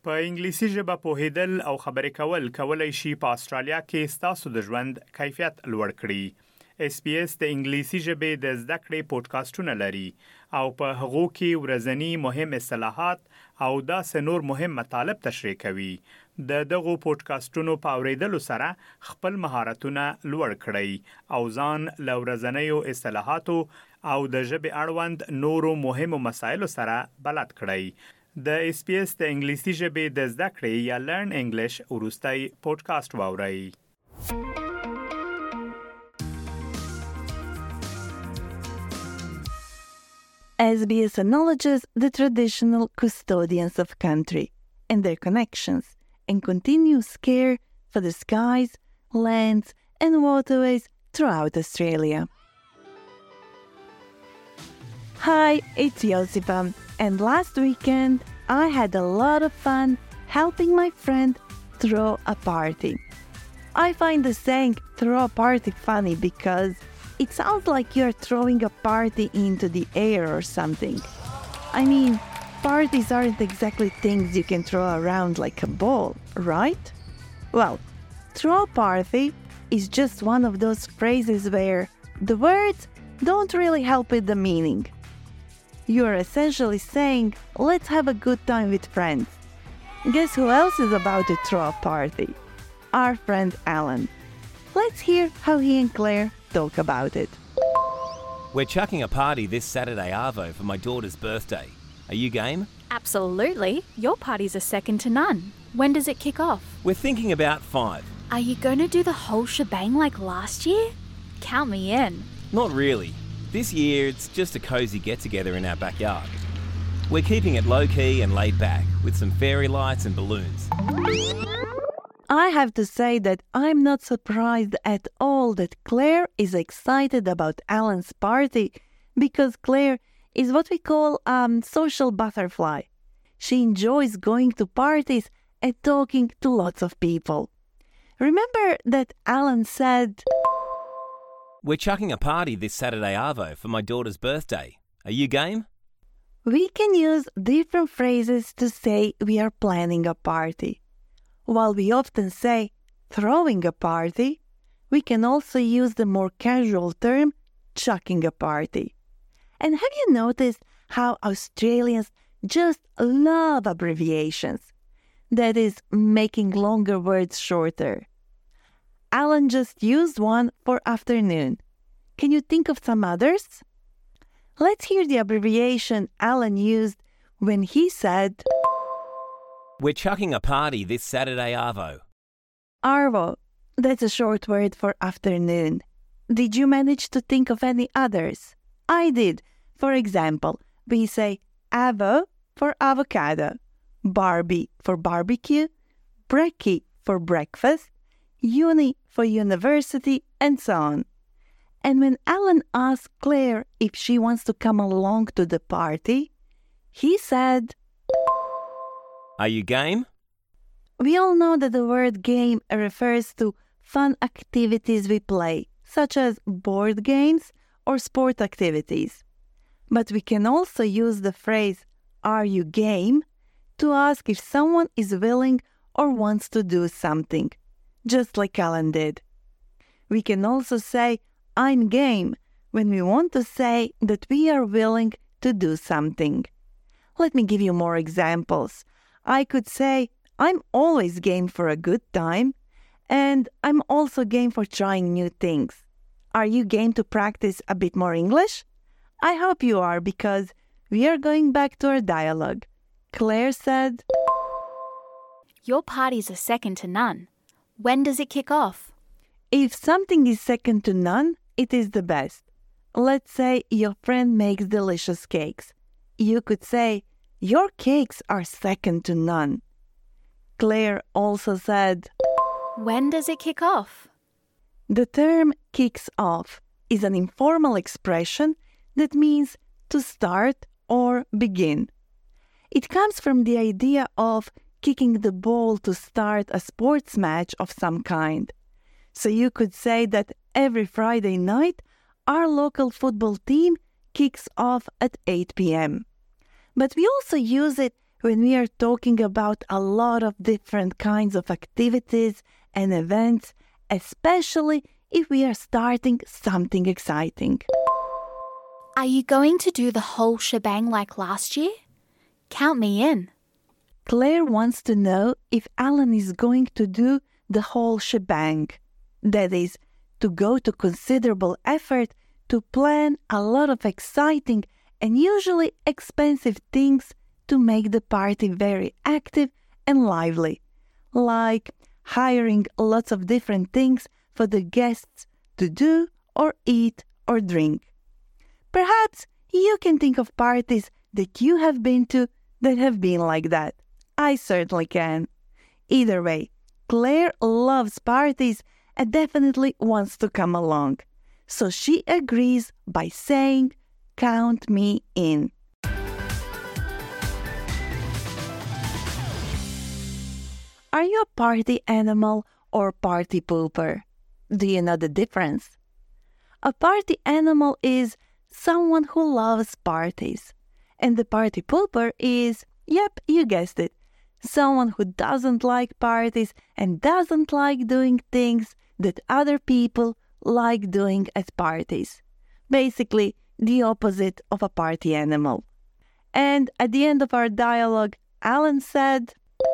په انګلیسي ژبه پوهیدل او خبرې کولای شي په استرالیا کې ستاسو د ژوند کیفیت لوړ کړي. SBS د انګلیسي ژبې د زده کړې پودکاسټونه لري او په هغو کې ورځنی مهم اصطلاحات او داسې نور مهم مطالب تشریح کوي. د دغو پودکاسټونو په اوریدلو سره خپل مهارتونه لوړ کړئ او ځان له ورځنیو اصطلاحاتو او د ژبې اړوند نورو مهمو مسایلو سره بلد کړئ. د SBS د انګلیسي ژبې د زده کړې یا لرن انګلیش وروستی پودکاسټ واورئ. SBS acknowledges the traditional custodians of country and their connections and continuous care for the skies, lands and waterways throughout Australia. Hi, it's Josipa. And last weekend, I had a lot of fun helping my friend throw a party. I find the saying throw a party funny because it sounds like you're throwing a party into the air or something. I mean, parties aren't exactly things you can throw around like a ball, right? Well, throw a party is just one of those phrases where the words don't really help with the meaning. You're essentially saying, let's have a good time with friends. Guess who else is about to throw a party? Our friend Alan. Let's hear how he and Claire talk about it. We're chucking a party this Saturday Arvo for my daughter's birthday. Are you game? Absolutely. Your parties are second to none. When does it kick off? We're thinking about 5. Are you going to do the whole shebang like last year? Count me in. Not really. This year, it's just a cosy get-together in our backyard. We're keeping it low-key and laid back, with some fairy lights and balloons. I have to say that I'm not surprised at all that Claire is excited about Alan's party because Claire is what we call a social butterfly. She enjoys going to parties and talking to lots of people. Remember that Alan said, We're chucking a party this Saturday Arvo for my daughter's birthday. Are you game? We can use different phrases to say we are planning a party. While we often say throwing a party, we can also use the more casual term chucking a party. And have you noticed how Australians just love abbreviations? That is, making longer words shorter. Alan just used one for afternoon. Can you think of some others? Let's hear the abbreviation Alan used when he said, We're chucking a party this Saturday Arvo. Arvo, that's a short word for afternoon. Did you manage to think of any others? I did. For example, we say avo for avocado, Barbie for barbecue, brekkie for breakfast, uni for university, and so on. And when Alan asked Claire if she wants to come along to the party, he said, Are you game? We all know that the word game refers to fun activities we play, such as board games or sport activities. But we can also use the phrase, Are you game? To ask if someone is willing or wants to do something, just like Alan did. We can also say, I'm game, when we want to say that we are willing to do something. Let me give you more examples. I could say, I'm always game for a good time, and I'm also game for trying new things. Are you game to practice a bit more English? I hope you are, because we are going back to our dialogue. Claire said, Your parties are second to none. When does it kick off? If something is second to none, it is the best. Let's say your friend makes delicious cakes. You could say, Your cakes are second to none. Claire also said, When does it kick off? The term kicks off is an informal expression that means to start or begin. It comes from the idea of kicking the ball to start a sports match of some kind. So you could say that every Friday night, our local football team kicks off at 8 p.m. But we also use it when we are talking about a lot of different kinds of activities and events, especially if we are starting something exciting. Are you going to do the whole shebang like last year? Count me in. Claire wants to know if Alan is going to do the whole shebang. That is, to go to considerable effort to plan a lot of exciting and usually expensive things to make the party very active and lively, like hiring lots of different things for the guests to do or eat or drink. Perhaps you can think of parties that you have been to that have been like that. I certainly can. Either way, Claire loves parties and definitely wants to come along. So she agrees by saying, "Count me in." Are you a party animal or party pooper? Do you know the difference? A party animal is someone who loves parties. And the party pooper is, yep, you guessed it, someone who doesn't like parties and doesn't like doing things that other people like doing at parties. Basically, the opposite of a party animal. And at the end of our dialogue, Alan said,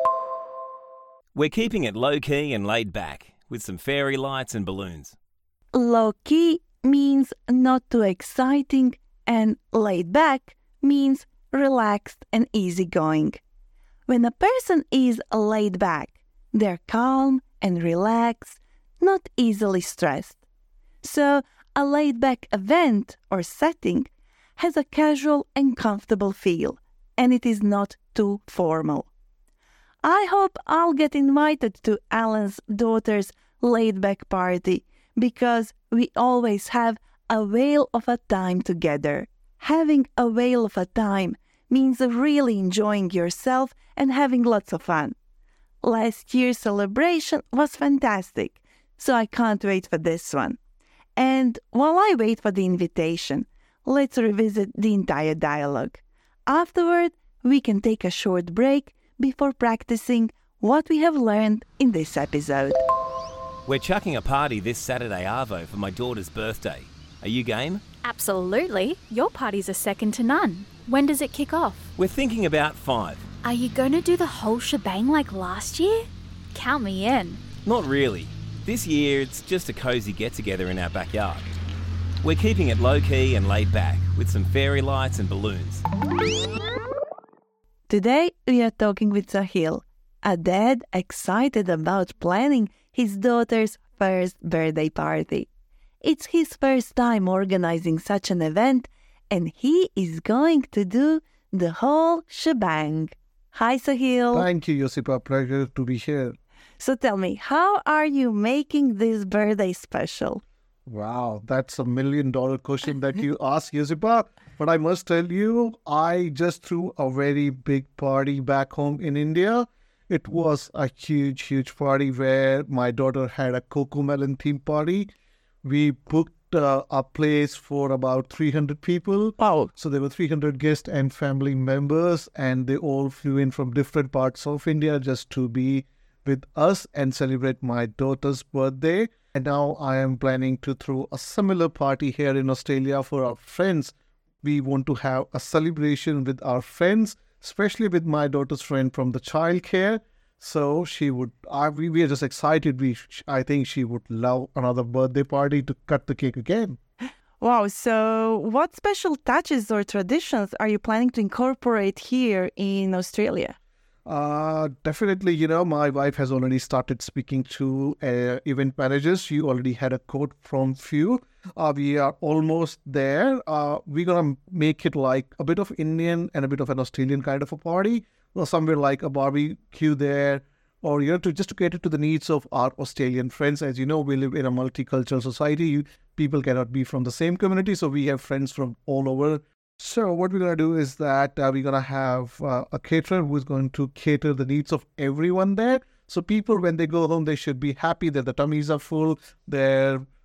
We're keeping it low-key and laid back, with some fairy lights and balloons. low-key means not too exciting, and laid back means relaxed and easygoing. When a person is laid back, they're calm and relaxed, not easily stressed. So, a laid-back event or setting has a casual and comfortable feel, and it is not too formal. I hope I'll get invited to Alan's daughter's laid-back party because we always have a whale of a time together. Having a whale of a time means really enjoying yourself and having lots of fun. Last year's celebration was fantastic, so I can't wait for this one. And while I wait for the invitation, let's revisit the entire dialogue. Afterward, we can take a short break before practicing what we have learned in this episode. We're chucking a party this Saturday Arvo for my daughter's birthday. Are you game? Absolutely. Your parties are second to none. When does it kick off? We're thinking about 5. Are you going to do the whole shebang like last year? Count me in. Not really. This year, it's just a cosy get-together in our backyard. We're keeping it low-key and laid back, with some fairy lights and balloons. Today, we are talking with Sahil, a dad excited about planning his daughter's first birthday party. It's his first time organizing such an event, and he is going to do the whole shebang. Hi, Sahil. Thank you, Josipa. Pleasure to be here. So tell me, how are you making this birthday special? Wow, that's $1 million question that you asked, Josipa. But I must tell you, I just threw a very big party back home in India. It was a huge, huge party where my daughter had a Cocomelon theme party. We booked a place for about 300 people. Wow. So there were 300 guests and family members, and they all flew in from different parts of India just to be with us and celebrate my daughter's birthday. And now I am planning to throw a similar party here in Australia for our friends. We want to have a celebration with our friends, especially with my daughter's friend from the childcare. So we are just excited. I think she would love another birthday party to cut the cake again. Wow, so what special touches or traditions are you planning to incorporate here in Australia? Definitely, my wife has already started speaking to event managers. She already had a quote from few. We are almost there. We're going to make it like a bit of Indian and a bit of an Australian kind of a party. Or somewhere like a barbecue there, or to cater to the needs of our Australian friends. As you know, we live in a multicultural society. People cannot be from the same community, so we have friends from all over. So what we're going to do is that we're going to have a caterer who is going to cater the needs of everyone there. So people, when they go home, they should be happy that the tummies are full, their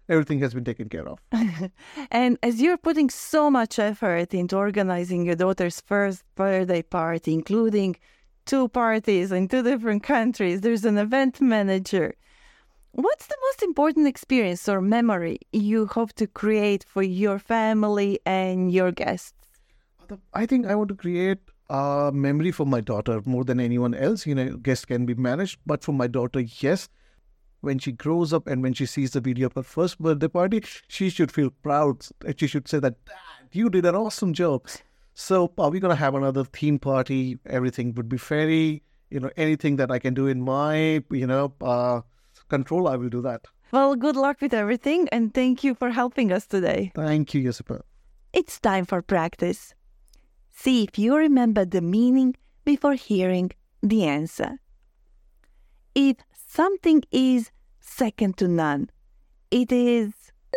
everything has been taken care of. And as you're putting so much effort into organizing your daughter's first birthday party, including 2 parties in 2 different countries, there's an event manager. What's the most important experience or memory you hope to create for your family and your guests? I think I want to create a memory for my daughter more than anyone else. Guests can be managed, but for my daughter, yes. When she grows up and when she sees the video of her first birthday party, she should feel proud. She should say that, Dad, you did an awesome job. So are we going to have another theme party? Everything would be fairy. Anything that I can do in my, control, I will do that. Well, good luck with everything, and thank you for helping us today. Thank you, Josipa. It's time for practice. See if you remember the meaning before hearing the answer. If something is second to none, it is...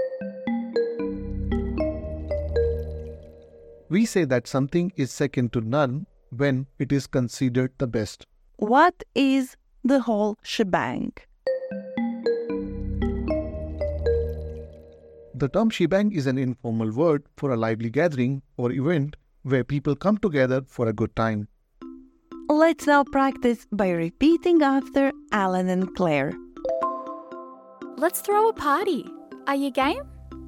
We say that something is second to none when it is considered the best. What is the whole shebang? The term shebang is an informal word for a lively gathering or event where people come together for a good time. Let's now practice by repeating after Alan and Claire. Let's throw a party. Are you game?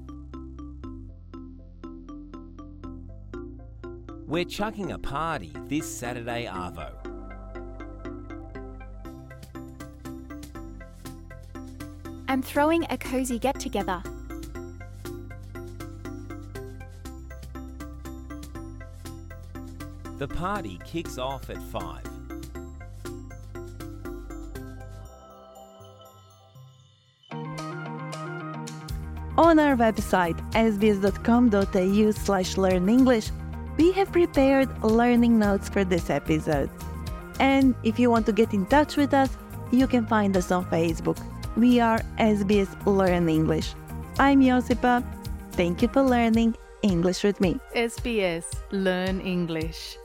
We're chucking a party this Saturday arvo. I'm throwing a cozy get-together. The party kicks off at 5. On our website, sbs.com.au/learnenglish, we have prepared learning notes for this episode. And if you want to get in touch with us, you can find us on Facebook. We are SBS Learn English. I'm Josipa. Thank you for learning English with me. SBS Learn English.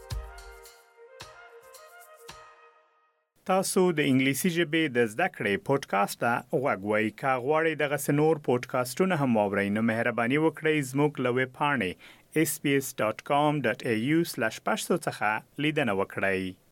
تاسو د انګلیسي ژبې د زده کړې پودکاسټ ته غوږ کا غواړئ دغه سنور پودکاسټونه هم واورئ نو مهرباني وکړئ زموږ له ویب پاڼې sbs.com.au/pashto څخه لیدنه وکړئ